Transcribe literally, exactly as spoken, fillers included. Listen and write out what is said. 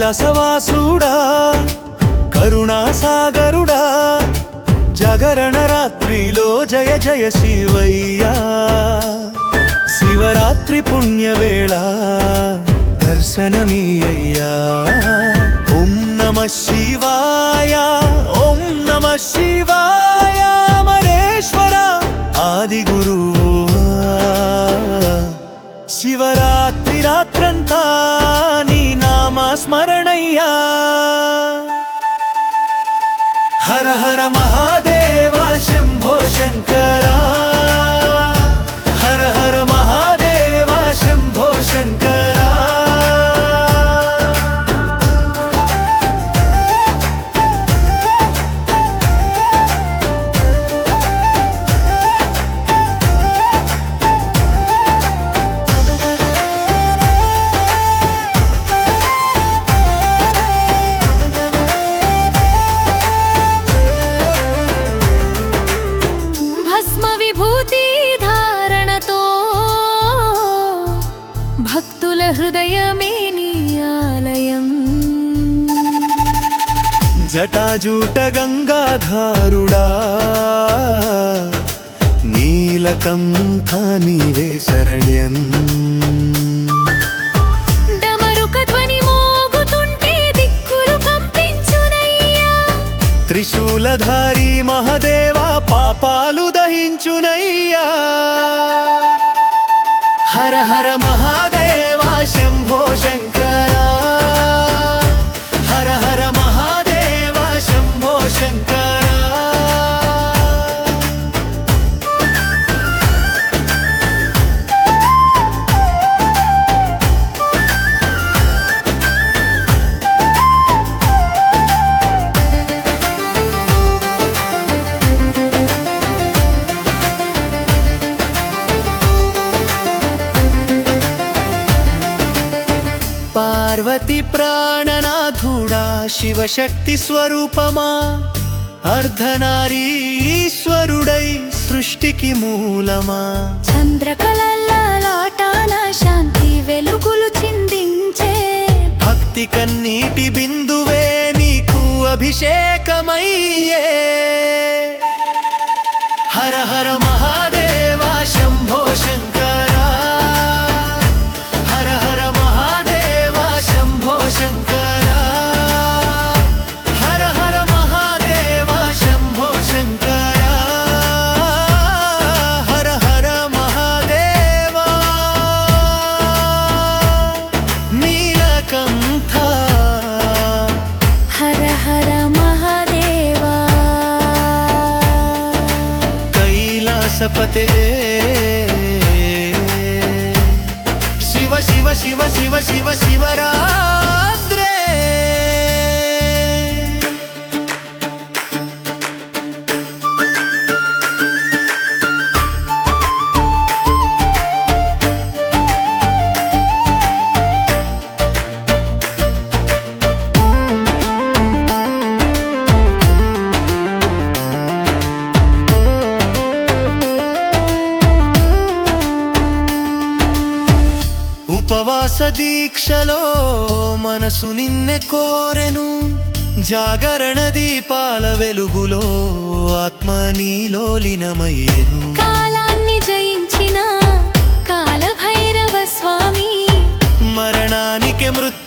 కైలాసవాసుడా కరుణాసాగరుడా జాగరణ రాత్రిలో జయ జయ శివయ్యా శివరాత్రి పుణ్యవేళ దర్శనమీయ్యా ఓం నమః శివాయ ఓం నమః శివాయ అమరేశ్వర ఆది గురువా శివరాత్రి రాత్రంతా నీ నామ స్మరణయ్యా హర హర మహాదేవ శంభో శంకర హర హర మహాదేవ శంభో శంకర భక్తుల హృదయమే నీ ఆలయం జటాజూట గంగాధారుడా నీలకంఠ నీవే శరణ్యం డమరుక ధ్వని మోగుతుంటే దిక్కులు కంపించునయ్యా త్రిశూలధారి మహదేవ పాపాలు దహించునయ్యా హర హర మహాదేవ శంభో శంకర హర హర మహాదేవ శంభో శంకర పార్వతి ప్రాణనాథుడా శివశక్తి స్వరూపమా అర్ధనారీశ్వరుడై సృష్టికి మూలమా చంద్రకళలాటాన శాంతి వెలుగులు చిందించే భక్తి కన్నీటి బిందువే నీకు అభిషేకమయ్యే హర హర మహాదేవ శంభో శంకర హర హర మహాదేవ శంభో శంకర హర హర మహాదేవ శంభో శంకర హర హర మహాదేవ నీలకంఠ హర హర మహాదేవా కైలాసపతే శివ శివ శివ శివ శివ శివరాత్రే ఉపవాస దీక్షలో మనసు నిన్నె కోరెను జాగరణ దీపాల వెలుగులో ఆత్మ నీలో లీనమయ్యెను కాలాన్ని జయించిన కాలభైరవ స్వామి మరణానికి మృత్యు